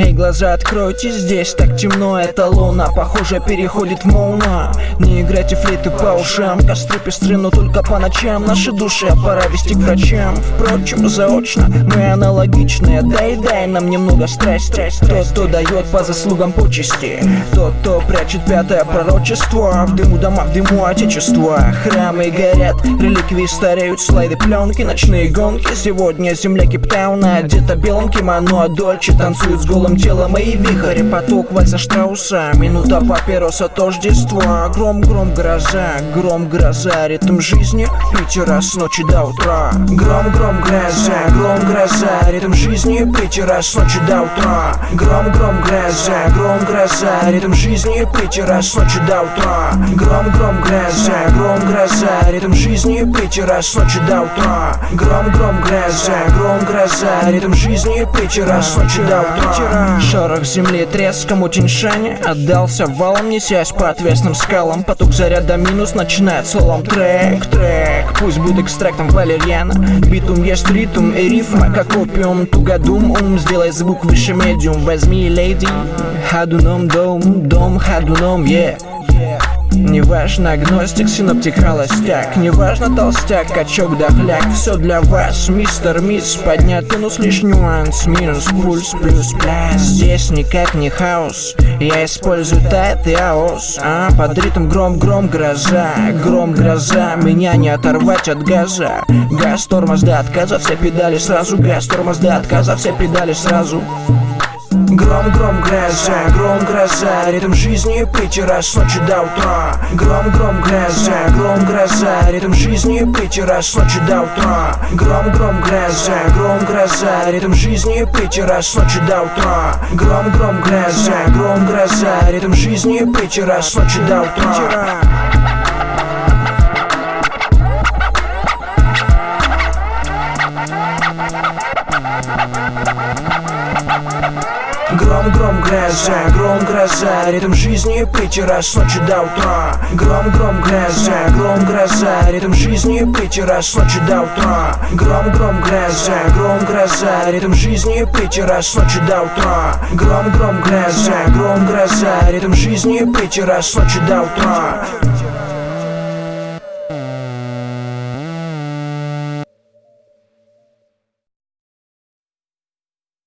Эй, глаза откройте, здесь так темно. Эта луна, похоже, переходит в молна. Не играйте флейты по ушам. Костры пестры, но только по ночам. Наши души пора вести к врачам. Впрочем, заочно мы аналогичные. Дай нам немного страсти. Тот, кто дает по заслугам почести, тот, кто прячет пятое пророчество. В дыму дома, в дыму отечества. Храмы горят, реликвии стареют, слайды, пленки, ночные гонки. Сегодня земля Кейптауна одета белым кимоно, а Дольче танцует с голым телом. И вихрь, поток вальса Штрауса, минута папироса, тождество. Гром, гроза, ритм жизни, притира с ночи до утра. Гром, гроза, ритм жизни, притира с ночи до утра. Гром, гроза, ритм жизни, притира с ночи до утра. Гром, гроза, ритм жизни, притира с ночи до утра. Гром, гроза, ритм жизни, притира с ночи до утра. Шорох земли треском у Тиньшаня отдался валом, несясь по отвесным скалам. Поток заряда минус начинает солом. Трек, пусть будет экстрактом валерьяна. Битум есть ритм и рифма, как опиум. Тугодум, сделай звук выше медиум. Возьми, леди, ходуном дом, ходуном, Неважно агностик, синоптик, холостяк. Неважно толстяк, качок, дохляк. Все для вас, мистер, мисс. Поднятый, но лишь нюанс. Минус, пульс, плюс, пляс. Здесь никак не хаос. Я использую тайт и аос. Под ритм гром, гроза. Меня не оторвать от газа. Газ, тормоз до отказа, все педали сразу. Газ, тормоз до отказа, все педали сразу. Гром, гроза, ритм жизни, притира с ночи до утра. Гром, гроза, ритм жизни, притира с ночи до утра. Гром, гроза, ритм жизни, притира с ночи до утра. Гром, гроза, ритм жизни, притира с ночи до утра. Гром, гроза, ритм жизни, притира с ночи до утра. Гром, гроза, ритм жизни, притира с ночи до утра. Гром, гроза, ритм жизни, притира с ночи до утра. Гром, гроза, ритм жизни, притира с ночи до утра.